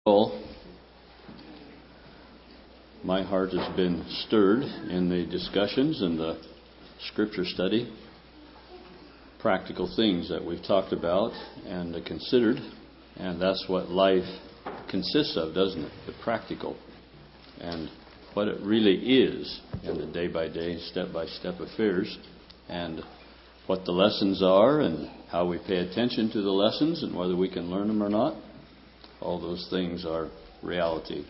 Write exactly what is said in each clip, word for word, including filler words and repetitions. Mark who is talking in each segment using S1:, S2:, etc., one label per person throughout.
S1: Well, my heart has been stirred in the discussions and the scripture study, practical things that we've talked about and considered, and that's what life consists of, doesn't it? The practical and what it really is in the day-by-day, step-by-step affairs, and what the lessons are and how we pay attention to the lessons and whether we can learn them or not. All those things are reality.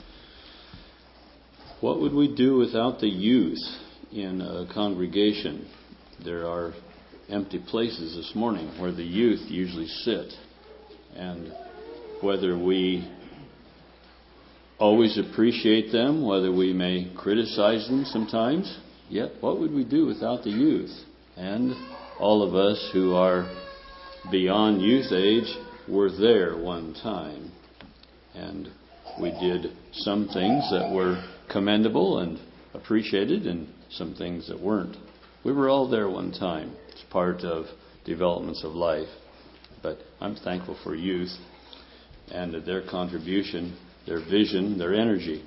S1: What would we do without the youth in a congregation? There are empty places this morning where the youth usually sit. And whether we always appreciate them, whether we may criticize them sometimes, yet what would we do without the youth? And all of us who are beyond youth age were there one time, and we did some things that were commendable and appreciated and some things that weren't. We were all there one time. It's part of developments of life. But I'm thankful for youth and their contribution, their vision, their energy.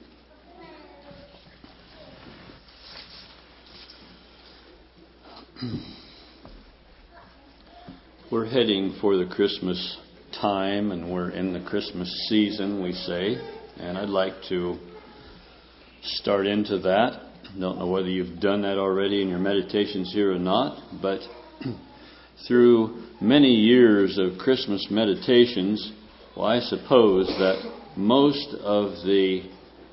S1: We're heading for the Christmas time, and we're in the Christmas season, we say, and I'd like to start into that. Don't know whether you've done that already in your meditations here or not, but through many years of Christmas meditations, well, I suppose that most of the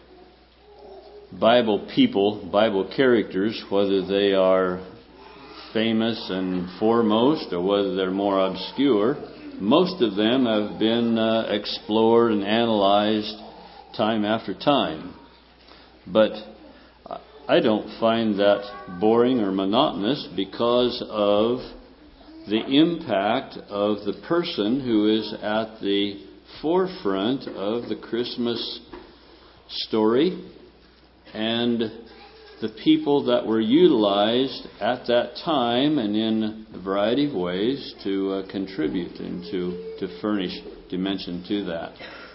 S1: Bible people, Bible characters, whether they are famous and foremost or whether they're more obscure, most of them have been uh, explored and analyzed time after time. But I don't find that boring or monotonous because of the impact of the person who is at the forefront of the Christmas story and the people that were utilized at that time and in a variety of ways to uh, contribute and to, to furnish dimension to that.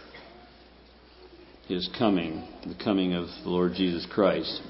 S1: His coming, the coming of the Lord Jesus Christ.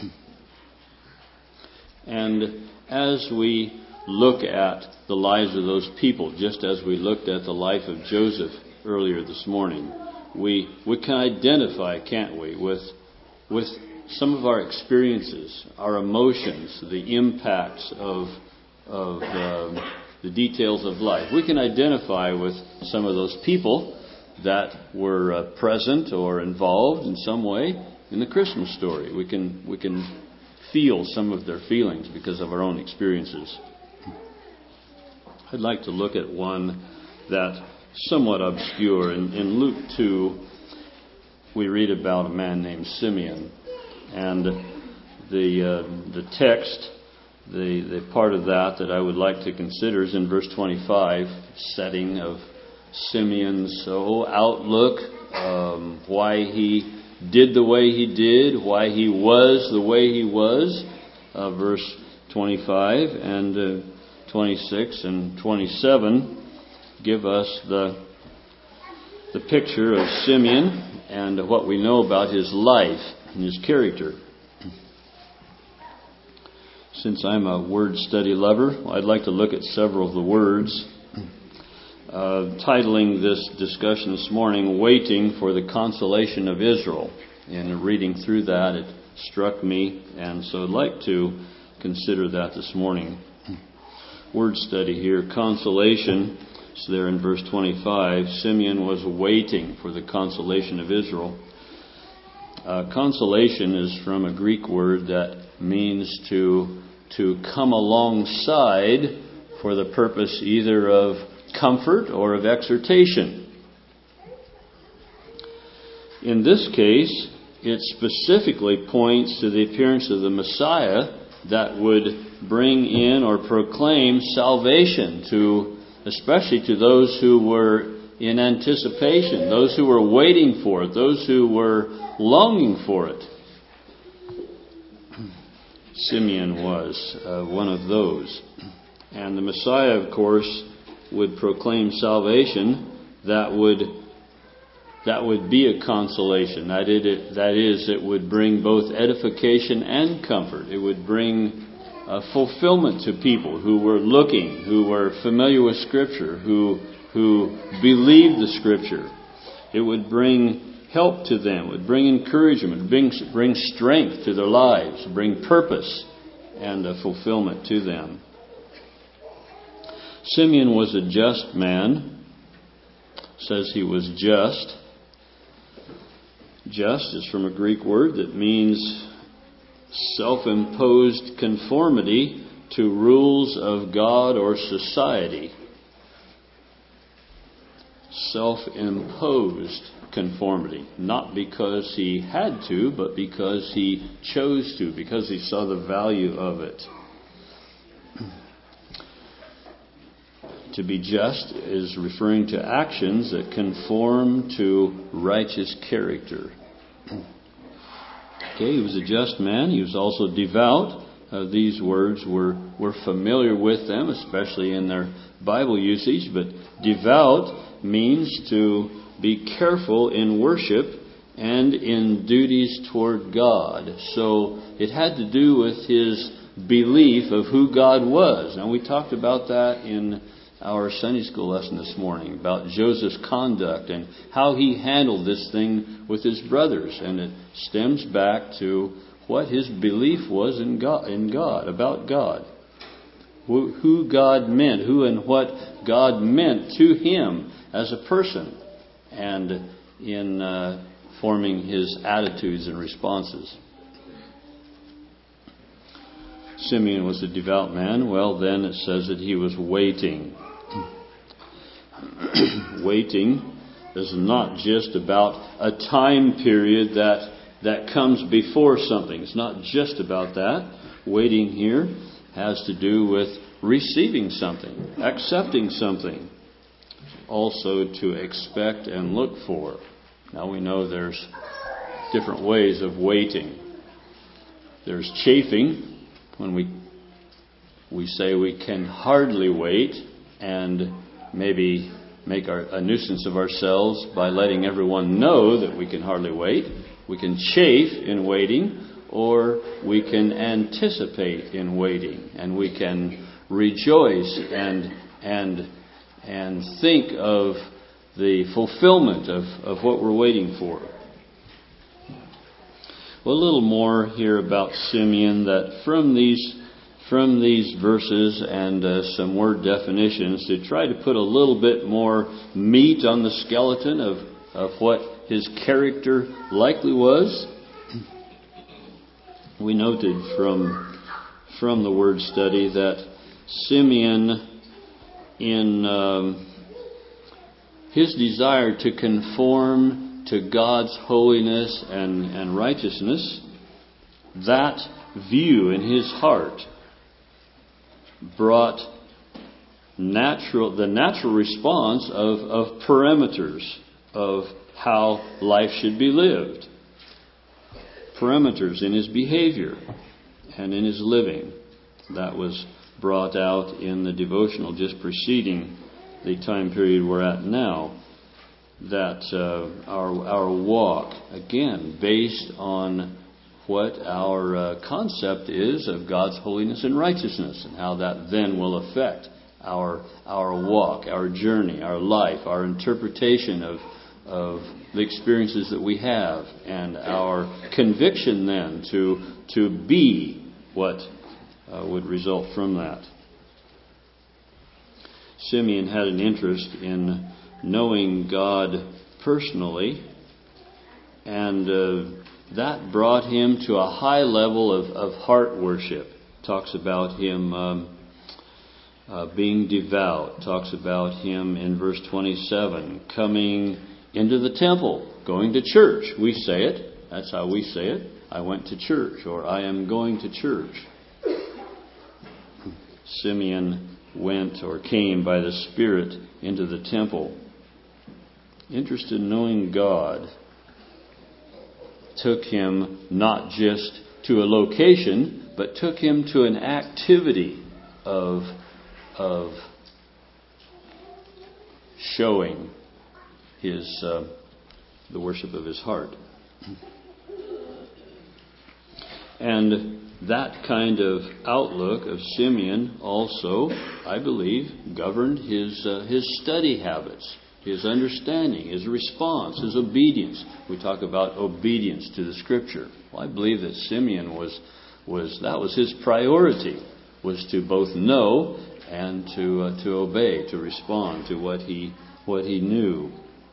S1: And as we look at the lives of those people, just as we looked at the life of Joseph earlier this morning, we we can identify, can't we, with with some of our experiences, our emotions, the impacts of of um, the details of life. We can identify with some of those people that were uh, present or involved in some way in the Christmas story. We can we can feel some of their feelings because of our own experiences. I'd like to look at one that's somewhat obscure. In, in Luke two, we read about a man named Simeon. And the uh, the text, the, the part of that that I would like to consider is in verse twenty-five, setting of Simeon's oh, outlook, um, why he did the way he did, why he was the way he was. Uh, verse twenty-five and uh, twenty-six and twenty-seven give us the the picture of Simeon and what we know about his life and his character. Since I'm a word study lover, I'd like to look at several of the words. Uh, titling this discussion this morning, Waiting for the Consolation of Israel. And reading through that, it struck me, and so I'd like to consider that this morning. Word study here, consolation. So there in verse twenty-five, Simeon was waiting for the consolation of Israel. Uh, consolation is from a Greek word that means to to come alongside for the purpose either of comfort or of exhortation. In this case, it specifically points to the appearance of the Messiah that would bring in or proclaim salvation to, especially to those who were in anticipation, those who were waiting for it, those who were longing for it. Simeon was uh, one of those. And the Messiah, of course, would proclaim salvation that would that would be a consolation. That, it, that is, it would bring both edification and comfort. It would bring uh, fulfillment to people who were looking, who were familiar with Scripture, who who believed the Scripture. It would bring help to them. It would bring encouragement, bring, bring strength to their lives, bring purpose and uh, fulfillment to them. Simeon was a just man. It says he was just. Just is from a Greek word that means self-imposed conformity to rules of God or society. Self-imposed conformity. Not because he had to, but because he chose to, because he saw the value of it. To be just is referring to actions that conform to righteous character. Okay, he was a just man. He was also devout. Uh, these words were, were familiar with them, especially in their Bible usage. But devout means to be careful in worship and in duties toward God. So it had to do with his belief of who God was. Now, we talked about that in our Sunday school lesson this morning, about Joseph's conduct and how he handled this thing with his brothers. And it stems back to what his belief was in God, in God, about God. Who, who God meant, who and what God meant to him as a person, and in uh, forming his attitudes and responses. Simeon was a devout man. Well, then it says that he was waiting. Waiting is not just about a time period that that comes before something. It's not just about that. Waiting here has to do with receiving something, accepting something. Also to expect and look for. Now we know there's different ways of waiting. There's chafing, when we we say we can hardly wait and maybe make our, a nuisance of ourselves by letting everyone know that we can hardly wait. We can chafe in waiting, or we can anticipate in waiting, and we can rejoice and and and think of the fulfillment of, of what we're waiting for. Well, a little more here about Simeon, that from these from these verses and uh, some word definitions, to try to put a little bit more meat on the skeleton of, of what his character likely was. We noted from from the word study that Simeon, in um, his desire to conform to God's holiness and, and righteousness, that view in his heart brought natural the natural response of, of parameters of how life should be lived. Parameters in his behavior and in his living. That was brought out in the devotional just preceding the time period we're at now. That uh, our our walk, again, based on what our uh, concept is of God's holiness and righteousness, and how that then will affect our our walk, our journey, our life, our interpretation of of the experiences that we have, and our conviction then to to be what uh, would result from that. Simeon had an interest in knowing God personally, and uh, that brought him to a high level of, of heart worship. Talks about him um, uh, being devout. Talks about him in verse twenty-seven, coming into the temple, going to church. We say it. That's how we say it. I went to church, or I am going to church. Simeon went or came by the Spirit into the temple. Interested in knowing God took him not just to a location, but took him to an activity of, of showing his uh, the worship of his heart. And that kind of outlook of Simeon also, I believe, governed his uh, his study habits, his understanding, his response, his obedience. We talk about obedience to the Scripture. Well, I believe that Simeon was was that was his priority, was to both know and to uh, to obey, to respond to what he what he knew.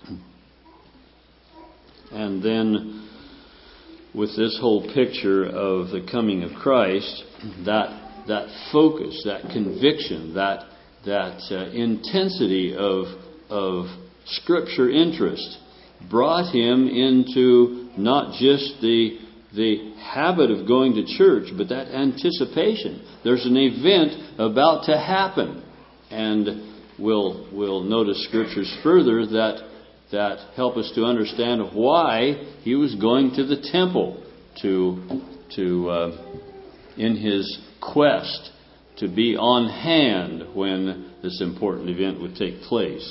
S1: And then, with this whole picture of the coming of Christ, that that focus, that conviction, that that uh, intensity of of Scripture interest brought him into not just the the habit of going to church, but that anticipation. There's an event about to happen, and we'll we'll notice scriptures further that. that help us to understand why he was going to the temple to, to uh, in his quest to be on hand when this important event would take place.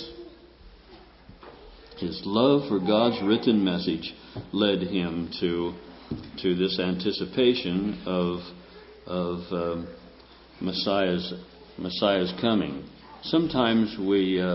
S1: His love for God's written message led him to to this anticipation of of um, Messiah's Messiah's coming. Sometimes we. Uh,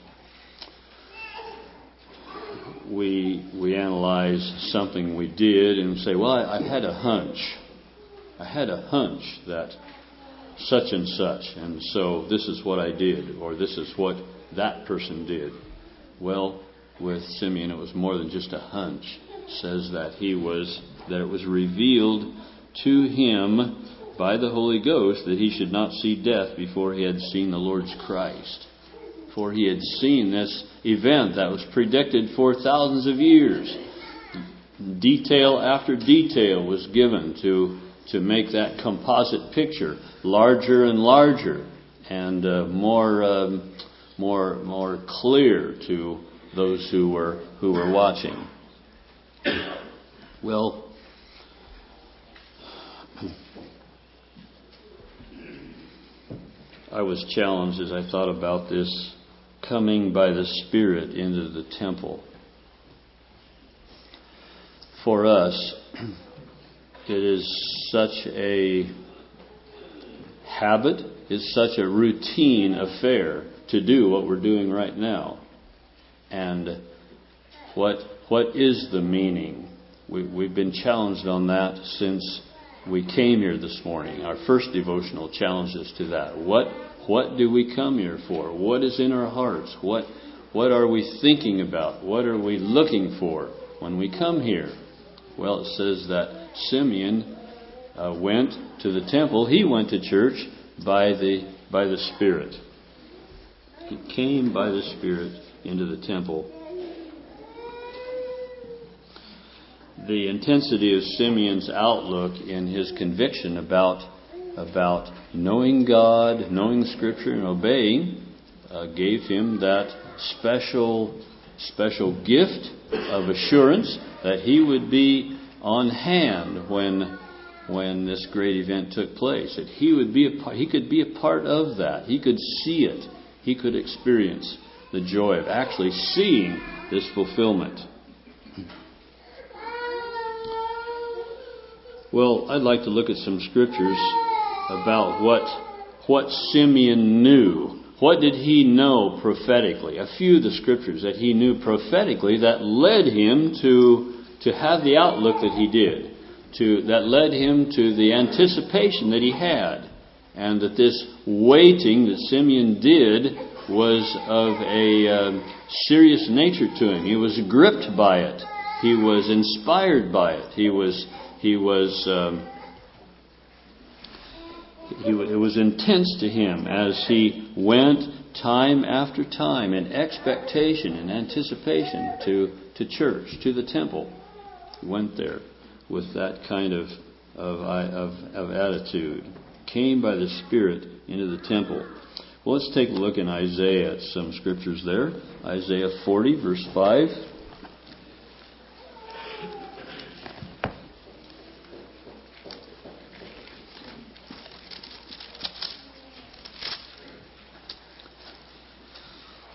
S1: We we analyze something we did and say, well, I, I had a hunch. I had a hunch that such and such, and so this is what I did, or this is what that person did. Well, with Simeon, it was more than just a hunch. It says that he was that it was revealed to him by the Holy Ghost that he should not see death before he had seen the Lord's Christ. For he had seen this event that was predicted for thousands of years. Detail after detail was given to to make that composite picture larger and larger and uh, more um, more more clear to those who were who were watching. Well, I was challenged as I thought about this coming by the Spirit into the temple. For us, it is such a habit, it's such a routine affair to do what we're doing right now. And what what is the meaning? We, we've been challenged on that since we came here this morning. Our first devotional challenged us to that. What What do we come here for? What is in our hearts? What what are we thinking about? What are we looking for when we come here? Well, it says that Simeon uh, went to the temple. He went to church by the by the Spirit. He came by the Spirit into the temple. The intensity of Simeon's outlook in his conviction about about knowing God, knowing Scripture, and obeying, uh, gave him that special, special gift of assurance that he would be on hand when, when this great event took place. That he would be a part, he could be a part of that. He could see it. He could experience the joy of actually seeing this fulfillment. Well, I'd like to look at some scriptures about what what Simeon knew. What did he know prophetically? A few of the scriptures that he knew prophetically that led him to to have the outlook that he did, to that led him to the anticipation that he had, and that this waiting that Simeon did was of a uh, serious nature to him. He was gripped by it. He was inspired by it. He was he was. Um, He, it was intense to him as he went time after time in expectation and anticipation to, to church, to the temple. He went there with that kind of, of, of, of attitude. Came by the Spirit into the temple. Well, let's take a look in Isaiah at some scriptures there. Isaiah forty, verse five.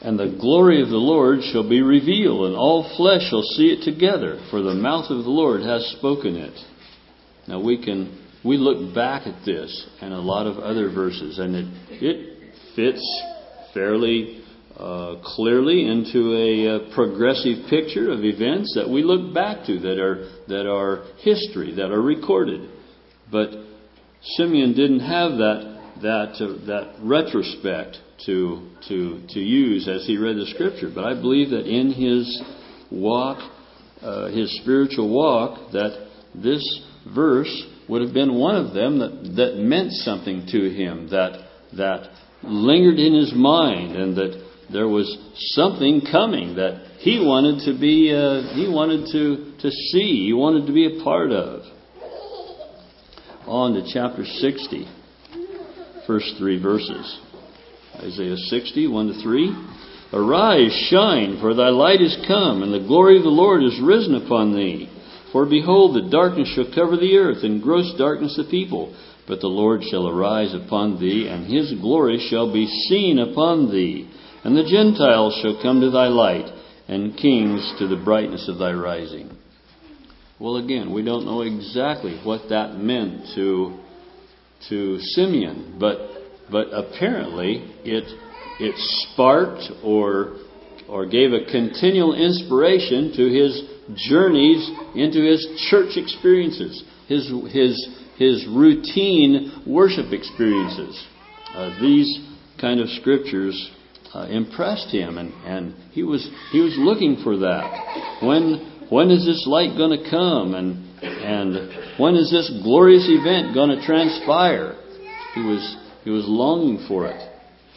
S1: And the glory of the Lord shall be revealed, and all flesh shall see it together, for the mouth of the Lord has spoken it. Now we can we look back at this and a lot of other verses, and it it fits fairly uh, clearly into a, a progressive picture of events that we look back to that are that are history, that are recorded. But Simeon didn't have that that uh, that retrospect to to to use as he read the scripture. But I believe that in his walk, uh, his spiritual walk, that this verse would have been one of them that, that meant something to him, that that lingered in his mind, and that there was something coming that he wanted to be uh, he wanted to to see, he wanted to be a part of. On to chapter sixty, first three verses. Isaiah sixty, one to three. Arise, shine, for thy light is come, and the glory of the Lord is risen upon thee. For behold, the darkness shall cover the earth, and gross darkness the people. But the Lord shall arise upon thee, and his glory shall be seen upon thee. And the Gentiles shall come to thy light, and kings to the brightness of thy rising. Well, again, we don't know exactly what that meant to to Simeon, but but apparently it it sparked or or gave a continual inspiration to his journeys into his church experiences, his his his routine worship experiences. Uh, these kind of scriptures uh, impressed him, and, and he was he was looking for that. When when is this light going to come, and and when is this glorious event going to transpire? He was he was longing for it.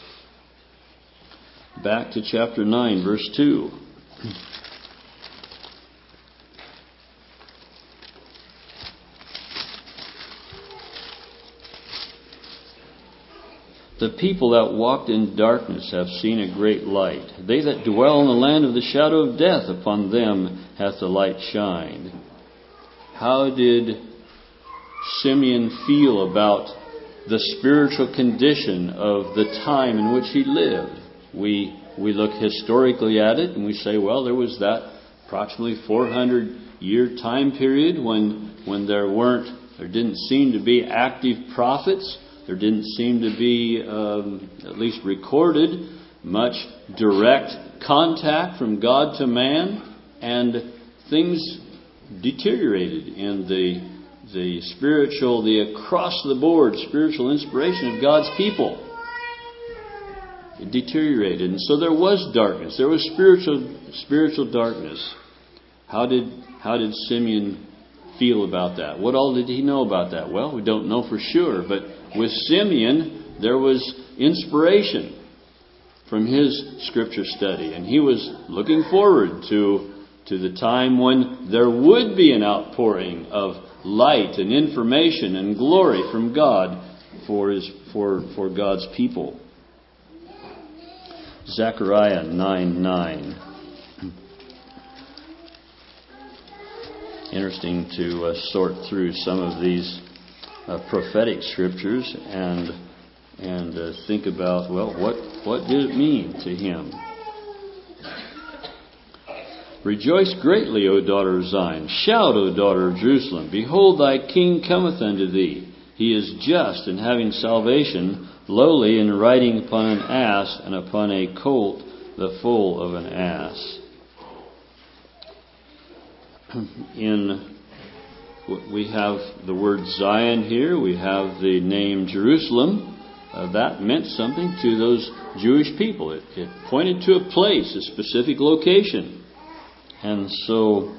S1: Back to chapter nine, verse two. The people that walked in darkness have seen a great light. They that dwell in the land of the shadow of death, upon them hath the light shined. How did Simeon feel about the spiritual condition of the time in which he lived? We we look historically at it and we say, well, there was that approximately four hundred year time period when when there weren't, there didn't seem to be active prophets. There didn't seem to be, um, at least recorded, much direct contact from God to man, and things deteriorated in the the spiritual, the across the board spiritual inspiration of God's people. It deteriorated, and so there was darkness. There was spiritual spiritual darkness. How did how did Simeon feel about that? What all did he know about that? Well, we don't know for sure, but with Simeon, there was inspiration from his scripture study, and he was looking forward to to the time when there would be an outpouring of light and information and glory from God for his for for God's people. Zechariah nine nine. Interesting to uh, sort through some of these uh, prophetic scriptures and and uh, think about, well, what what did it mean to him? Rejoice greatly, O daughter of Zion. Shout, O daughter of Jerusalem. Behold, thy king cometh unto thee. He is just and having salvation, lowly and riding upon an ass, and upon a colt, the foal of an ass. In we have the word Zion here. We have the name Jerusalem. Uh, that meant something to those Jewish people. It, it pointed to a place, a specific location. And so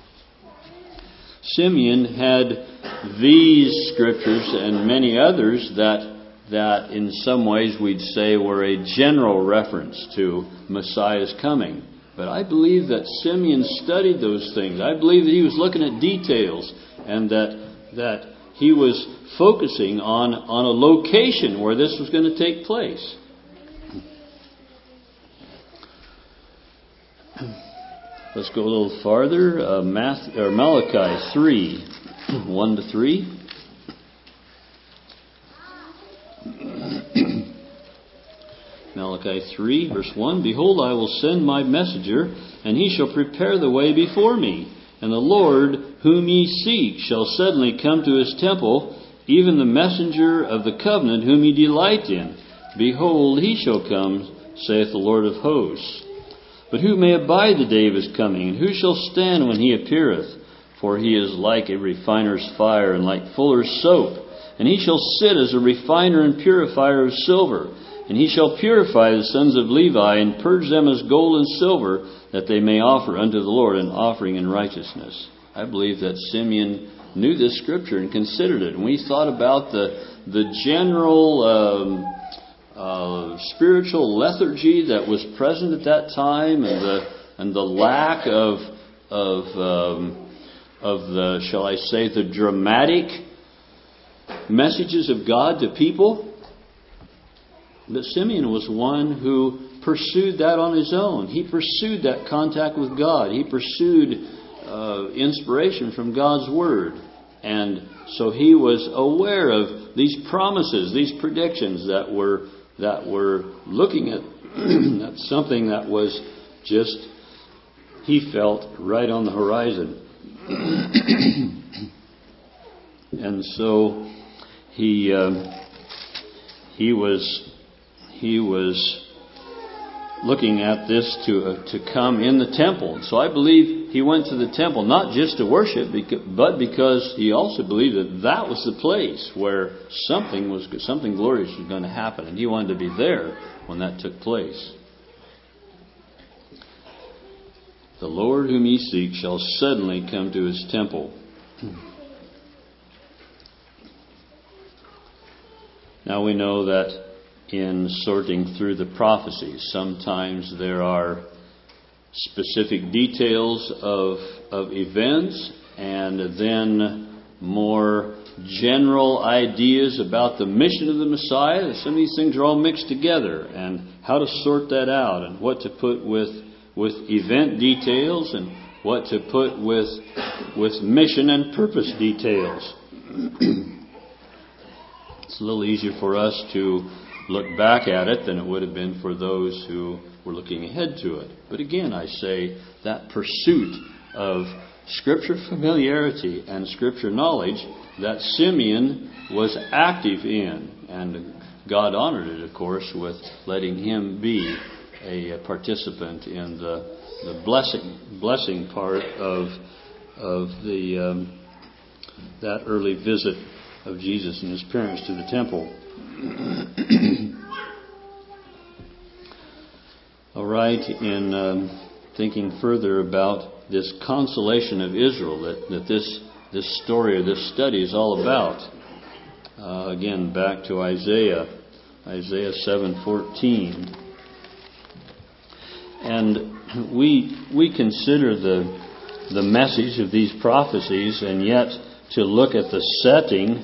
S1: Simeon had these scriptures and many others that that in some ways we'd say were a general reference to Messiah's coming. But I believe that Simeon studied those things. I believe that he was looking at details, and that that he was focusing on, on a location where this was going to take place. Let's go a little farther. Uh, Matthew, or Malachi three, one to three. Malachi Malachi three, verse one, Behold, I will send my messenger, and he shall prepare the way before me. And the Lord, whom ye seek, shall suddenly come to his temple, even the messenger of the covenant whom ye delight in. Behold, he shall come, saith the Lord of hosts. But who may abide the day of his coming? And who shall stand when he appeareth? For he is like a refiner's fire, and like fuller's soap. And he shall sit as a refiner and purifier of silver. And he shall purify the sons of Levi, and purge them as gold and silver, that they may offer unto the Lord an offering in righteousness. I believe that Simeon knew this scripture and considered it. And we thought about the the general um, uh, spiritual lethargy that was present at that time, and the and the lack of of um, of the, shall I say, the dramatic messages of God to people. But Simeon was one who pursued that on his own. He pursued that contact with God. He pursued uh, inspiration from God's Word. And so he was aware of these promises, these predictions that were that were looking at, at something that was just, he felt, right on the horizon. And so he um, he was he was looking at this to uh, to come in the temple. So I believe he went to the temple not just to worship, but because he also believed that that was the place where something was something glorious was going to happen, and he wanted to be there when that took place. The Lord whom ye seek shall suddenly come to his temple. Now we know that in sorting through the prophecies, sometimes there are specific details of of events, and then more general ideas about the mission of the Messiah. Some of these things are all mixed together, and how to sort that out, and what to put with with event details, and what to put with with mission and purpose details. It's a little easier for us to look back at it than it would have been for those who were looking ahead to it. But again, I say that pursuit of Scripture familiarity and Scripture knowledge that Simeon was active in, and God honored it, of course, with letting him be a participant in the the blessing blessing part of of the um, that early visit of Jesus and his parents to the temple. All right, in um, thinking further about this consolation of Israel that, that this this story or this study is all about. Uh, again, back to Isaiah, Isaiah seven fourteen. And we we consider the the message of these prophecies, and yet to look at the setting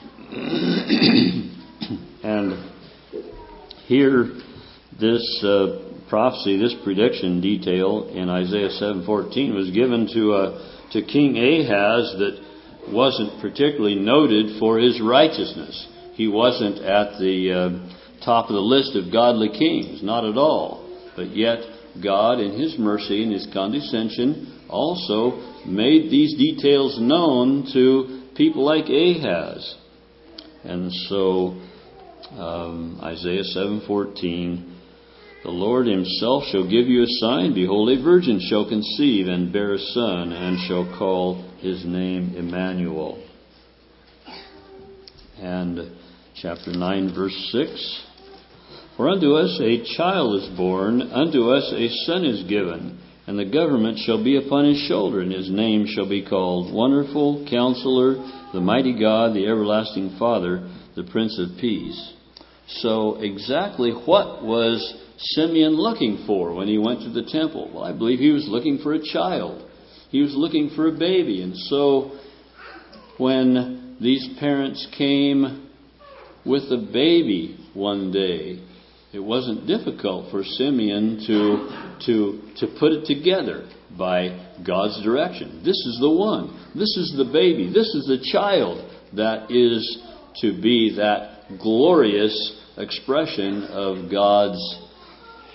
S1: and here this uh, prophecy, this prediction detail in Isaiah seven fourteen was given to uh, to King Ahaz that wasn't particularly noted for his righteousness. He wasn't at the uh, top of the list of godly kings, not at all. But yet God, in His mercy and His condescension, also made these details known to people like Ahaz. And so, um, Isaiah seven fourteen, the Lord Himself shall give you a sign. Behold, a virgin shall conceive and bear a son, and shall call His name Emmanuel. And chapter nine, verse six. For unto us a child is born, unto us a son is given, and the government shall be upon his shoulder, and his name shall be called Wonderful, Counselor, the Mighty God, the Everlasting Father, the Prince of Peace. So exactly what was Simeon looking for when he went to the temple? Well, I believe he was looking for a child. He was looking for a baby. And so when these parents came with a baby one day, it wasn't difficult for Simeon to to to put it together by God's direction. This is the one. This is the baby. This is the child that is to be that glorious expression of God's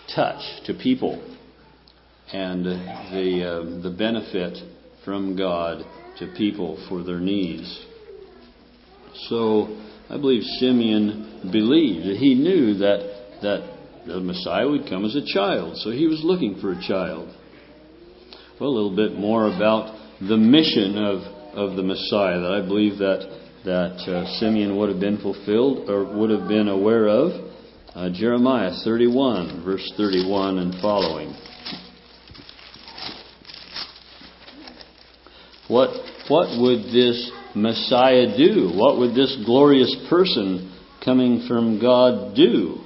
S1: touch to people and the uh, the benefit from God to people for their needs. So I believe Simeon believed. He knew that that the Messiah would come as a child, so he was looking for a child. Well, a little bit more about the mission of, of the Messiah that I believe that that uh, Simeon would have been fulfilled or would have been aware of. Uh, Jeremiah thirty-one, verse thirty-one and following. What what would this Messiah do? What would this glorious person coming from God do?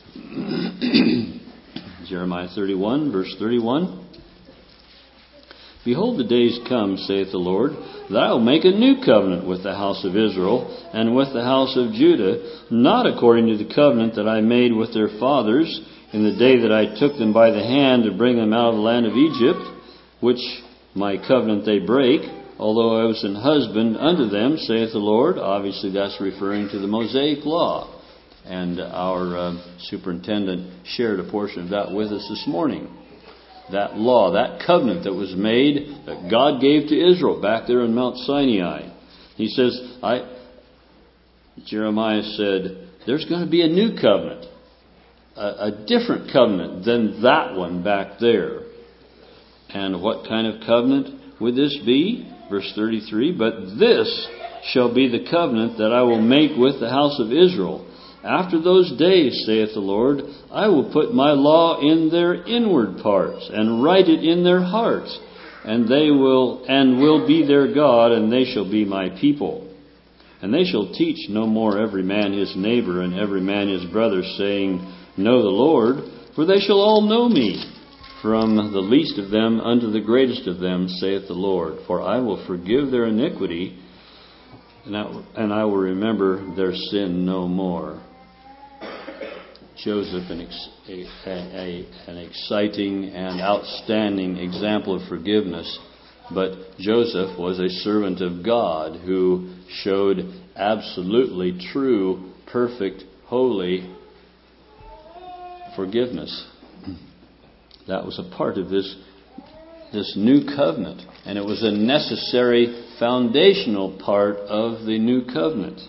S1: Jeremiah thirty-one, verse thirty-one. Behold, the days come, saith the Lord, that I will make a new covenant with the house of Israel and with the house of Judah, not according to the covenant that I made with their fathers in the day that I took them by the hand to bring them out of the land of Egypt, which my covenant they break, although I was an husband unto them, saith the Lord. Obviously that's referring to the Mosaic Law. And our uh, superintendent shared a portion of that with us this morning. That law, that covenant that was made, that God gave to Israel back there in Mount Sinai. He says, I, Jeremiah said, there's going to be a new covenant, a, a different covenant than that one back there. And what kind of covenant would this be? Verse thirty-three, but this shall be the covenant that I will make with the house of Israel. After those days, saith the Lord, I will put my law in their inward parts, and write it in their hearts, and they will and will be their God, and they shall be my people. And they shall teach no more every man his neighbor, and every man his brother, saying, Know the Lord, for they shall all know me, from the least of them unto the greatest of them, saith the Lord. For I will forgive their iniquity, and I, and I will remember their sin no more. Joseph, an, ex, a, a, an exciting and outstanding example of forgiveness. But Joseph was a servant of God who showed absolutely true, perfect, holy forgiveness. That was a part of this, this new covenant. And it was a necessary foundational part of the new covenant.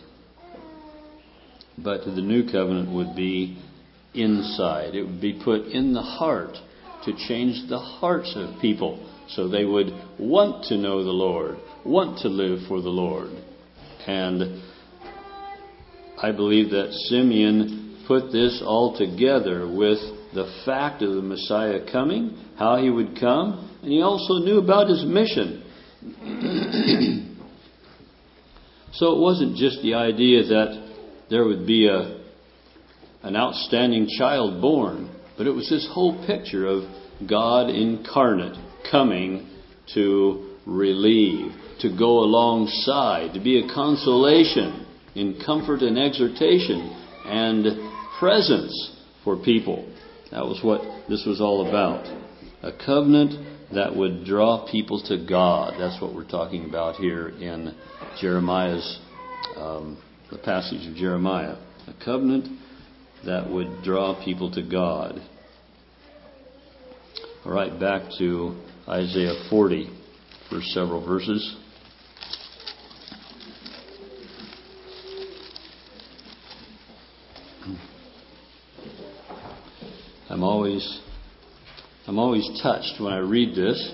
S1: But the new covenant would be inside. It would be put in the heart to change the hearts of people so they would want to know the Lord, want to live for the Lord. And I believe that Simeon put this all together with the fact of the Messiah coming, how he would come, and he also knew about his mission. So it wasn't just the idea that there would be a an outstanding child born, but it was this whole picture of God incarnate coming to relieve, to go alongside, to be a consolation in comfort and exhortation and presence for people. That was what this was all about. A covenant that would draw people to God. That's what we're talking about here in Jeremiah's, um, the passage of Jeremiah. A covenant that would draw people to God. All right, back to Isaiah forty for several verses. I'm always I'm always touched when I read this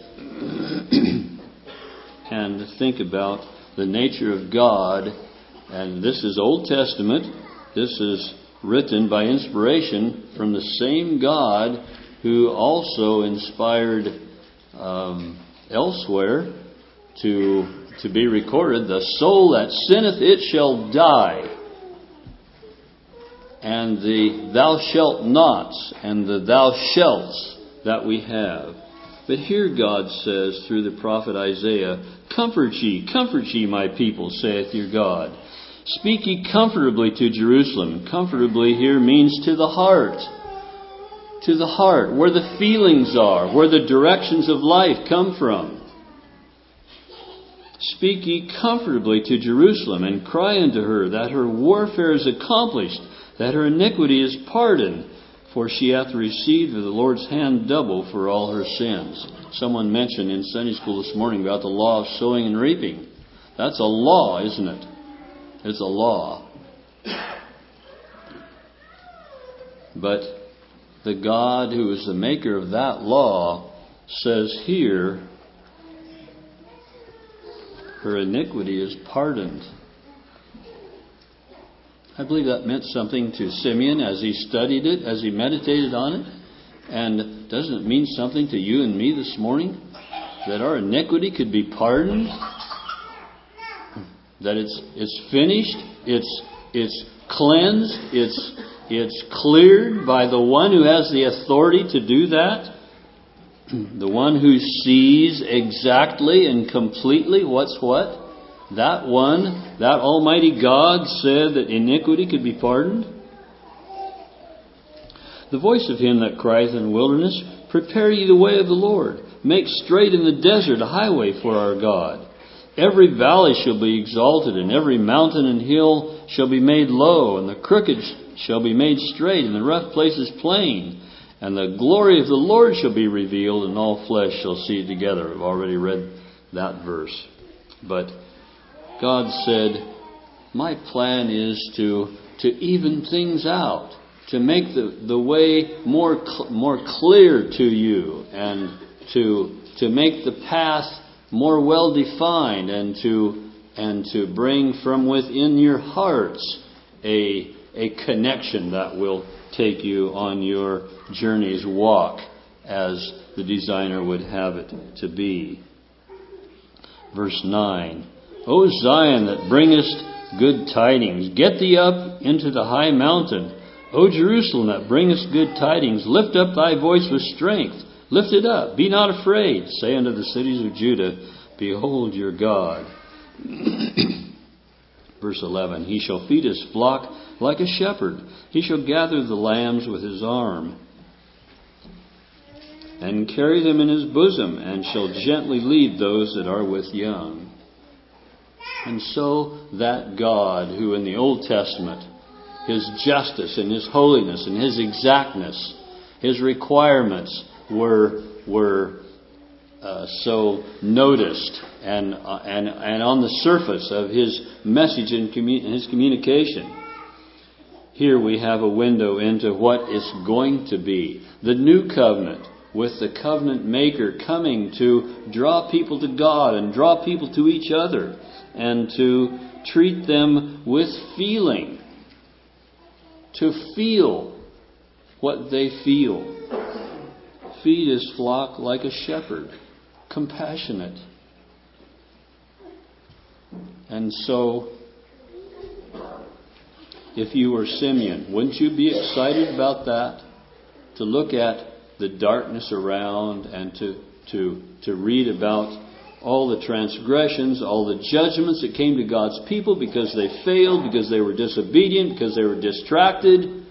S1: and think about the nature of God. And this is Old Testament. This is written by inspiration from the same God who also inspired um, elsewhere to to be recorded, the soul that sinneth, it shall die. And the thou shalt nots and the thou shalts that we have. But here God says through the prophet Isaiah, Comfort ye, comfort ye my people, saith your God. Speak ye comfortably to Jerusalem. Comfortably here means to the heart. To the heart, where the feelings are, where the directions of life come from. Speak ye comfortably to Jerusalem, and cry unto her that her warfare is accomplished, that her iniquity is pardoned. For she hath received of the Lord's hand double for all her sins. Someone mentioned in Sunday school this morning about the law of sowing and reaping. That's a law, isn't it? It's a law. But the God who is the maker of that law says here, her iniquity is pardoned. I believe that meant something to Simeon as he studied it, as he meditated on it. And doesn't it mean something to you and me this morning? That our iniquity could be pardoned? That it's it's finished, it's it's cleansed, it's it's cleared by the one who has the authority to do that? The one who sees exactly and completely what's what? That one, that Almighty God said that iniquity could be pardoned. The voice of him that crieth in the wilderness, prepare ye the way of the Lord. Make straight in the desert a highway for our God. Every valley shall be exalted, and every mountain and hill shall be made low, and the crooked shall be made straight, and the rough places plain. And the glory of the Lord shall be revealed, and all flesh shall see it together. I've already read that verse. But God said, my plan is to to even things out, to make the, the way more cl- more clear to you, and to to make the path more well defined, and to and to bring from within your hearts a a connection that will take you on your journey's walk as the designer would have it to be. Verse nine. O Zion, that bringest good tidings, get thee up into the high mountain. O Jerusalem, that bringest good tidings, lift up thy voice with strength. Lift it up, be not afraid. Say unto the cities of Judah, behold your God. Verse eleven. He shall feed his flock like a shepherd. He shall gather the lambs with his arm, and carry them in his bosom, and shall gently lead those that are with young. And so that God who in the Old Testament, his justice and his holiness and his exactness, his requirements were were uh, so noticed and uh, and and on the surface of his message and commu- his communication. Here we have a window into what is going to be the new covenant, with the covenant maker coming to draw people to God and draw people to each other, and to treat them with feeling, to feel what they feel. Feed his flock like a shepherd, compassionate. And so, if you were Simeon, wouldn't you be excited about that? To look at the darkness around, and to to to read about all the transgressions, all the judgments that came to God's people because they failed, because they were disobedient, because they were distracted.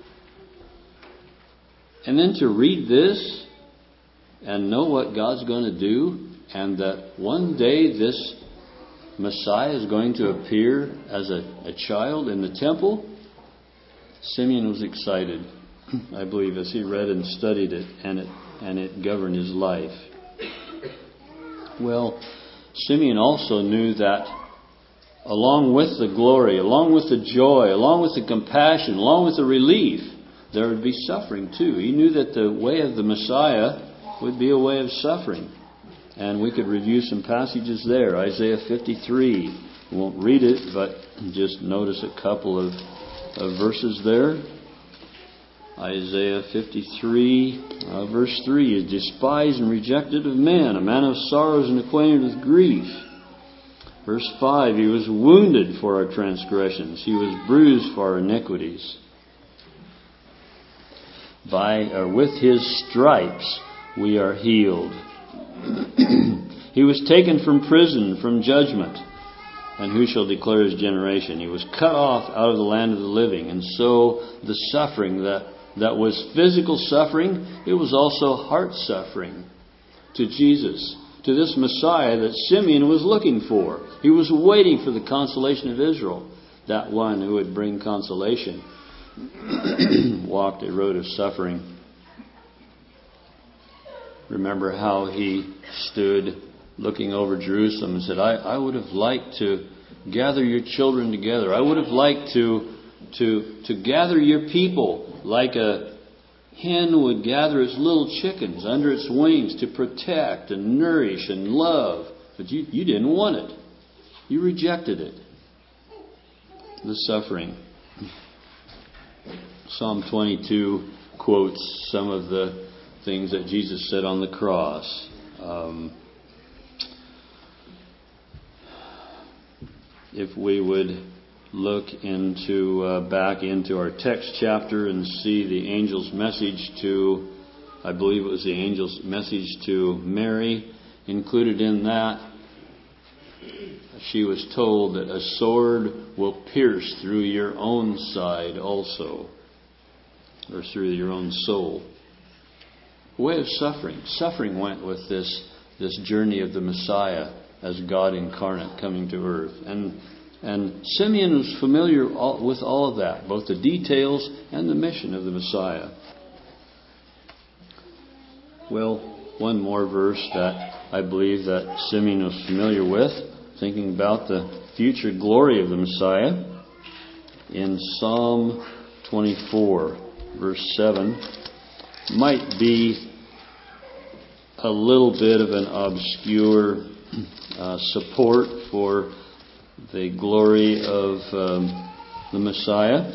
S1: And then to read this and know what God's going to do, and that one day this Messiah is going to appear as a, a child in the temple. Simeon was excited, I believe, as he read and studied it, and it and it governed his life. Well, Simeon also knew that along with the glory, along with the joy, along with the compassion, along with the relief, there would be suffering too. He knew that the way of the Messiah would be a way of suffering. And we could review some passages there. Isaiah fifty-three. We won't read it, but just notice a couple of, of verses there. Isaiah fifty-three, uh, verse three, is despised and rejected of men, a man of sorrows and acquainted with grief. Verse five, he was wounded for our transgressions, he was bruised for our iniquities. By or with his stripes we are healed. He was taken from prison, from judgment. And who shall declare his generation? He was cut off out of the land of the living. And so the suffering that, that was physical suffering, it was also heart suffering to Jesus, to this Messiah that Simeon was looking for. He was waiting for the consolation of Israel, that one who would bring consolation. Walked a road of suffering. remember how he stood looking over Jerusalem and said, I, I would have liked to gather your children together. I would have liked to, to, to gather your people like a hen would gather its little chickens under its wings to protect and nourish and love. But you, you didn't want it. You rejected it. The suffering. Psalm twenty-two quotes some of the things that Jesus said on the cross. Um, if we would look into uh, back into our text chapter and see the angel's message to, I believe it was the angel's message to Mary, included in that, she was told that a sword will pierce through your own side also, or through your own soul. A way of suffering. Suffering went with this this journey of the Messiah as God incarnate coming to earth. And and Simeon was familiar all, with all of that, both the details and the mission of the Messiah. Well, one more verse that I believe that Simeon was familiar with, thinking about the future glory of the Messiah, in Psalm twenty-four, verse seven, might be a little bit of an obscure uh, support for the glory of um, the Messiah.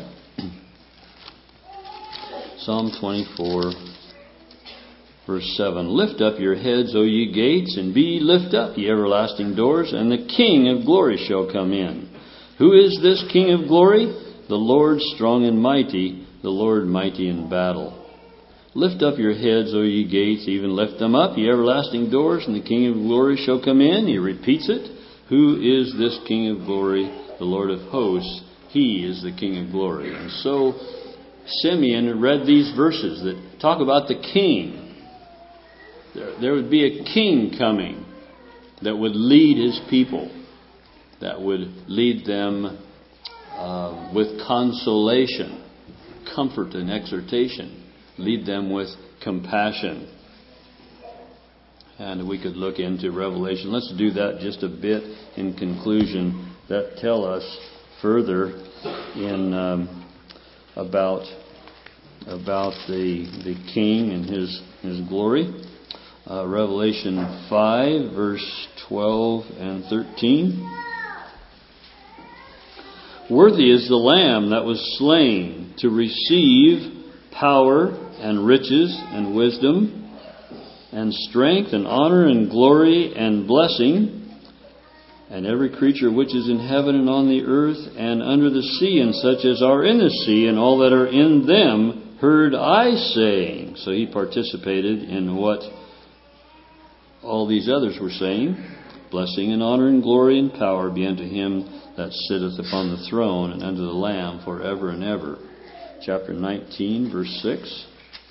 S1: Psalm twenty-four, verse seven. Lift up your heads, O ye gates, and be ye lift up, ye everlasting doors, and the King of glory shall come in. Who is this King of glory? The Lord strong and mighty, the Lord mighty in battle. Lift up your heads, O ye gates, even lift them up, ye everlasting doors, and the King of glory shall come in. He repeats it. Who is this King of glory? The Lord of hosts. He is the King of glory. And so Simeon read these verses that talk about the King. There, there would be a King coming that would lead his people, that would lead them uh, with consolation, comfort and exhortation, lead them with compassion. And we could look into Revelation. Let's do that just a bit in conclusion, that tell us further in um, about about the the King and his his glory. Uh, Revelation five, verse twelve and thirteen. Worthy is the Lamb that was slain to receive power and riches and wisdom and strength and honor and glory and blessing. And every creature which is in heaven and on the earth and under the sea, and such as are in the sea, and all that are in them, heard I saying. So he participated in what all these others were saying. Blessing and honor and glory and power be unto him that sitteth upon the throne and unto the Lamb forever and ever. Chapter nineteen, verse six.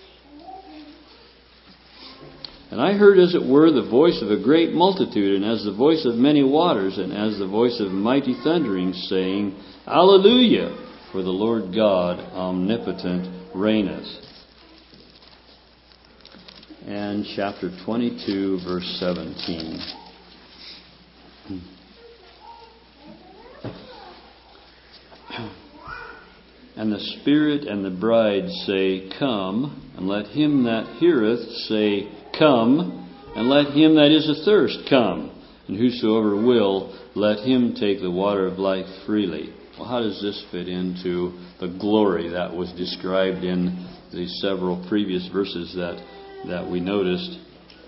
S1: And I heard as it were the voice of a great multitude, and as the voice of many waters, and as the voice of mighty thunderings, saying, Alleluia! For the Lord God omnipotent reigneth. And chapter twenty-two, verse seventeen. And the Spirit and the bride say, Come, and let him that heareth say, Come, and let him that is athirst come, and whosoever will, let him take the water of life freely. Well, how does this fit into the glory that was described in the several previous verses that, that we noticed?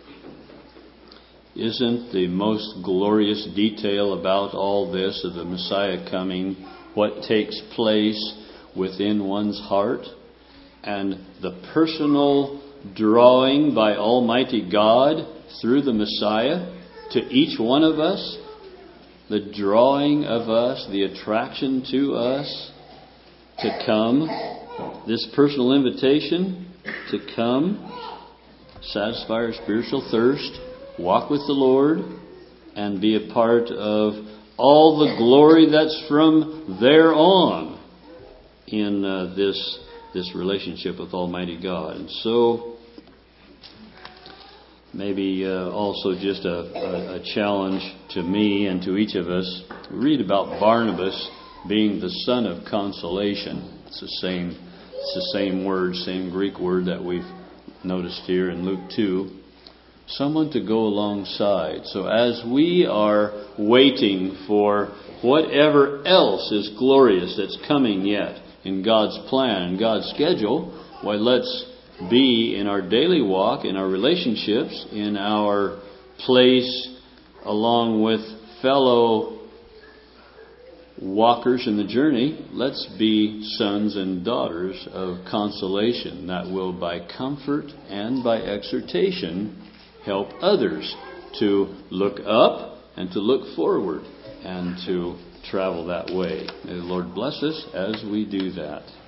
S1: Isn't the most glorious detail about all this of the Messiah coming what takes place within one's heart, and the personal drawing by Almighty God through the Messiah to each one of us, the drawing of us, the attraction to us to come, this personal invitation to come, satisfy our spiritual thirst, walk with the Lord, and be a part of all the glory that's from there on in uh, this this relationship with Almighty God. And so maybe uh, also just a, a, a challenge to me and to each of us. We read about Barnabas being the son of consolation. It's the same, it's the same word, same Greek word that we've noticed here in Luke two. Someone to go alongside. So as we are waiting for whatever else is glorious that's coming yet in God's plan and God's schedule, why, let's be in our daily walk, in our relationships, in our place along with fellow walkers in the journey, let's be sons and daughters of consolation that will by comfort and by exhortation help others to look up and to look forward and to travel that way. May the Lord bless us as we do that.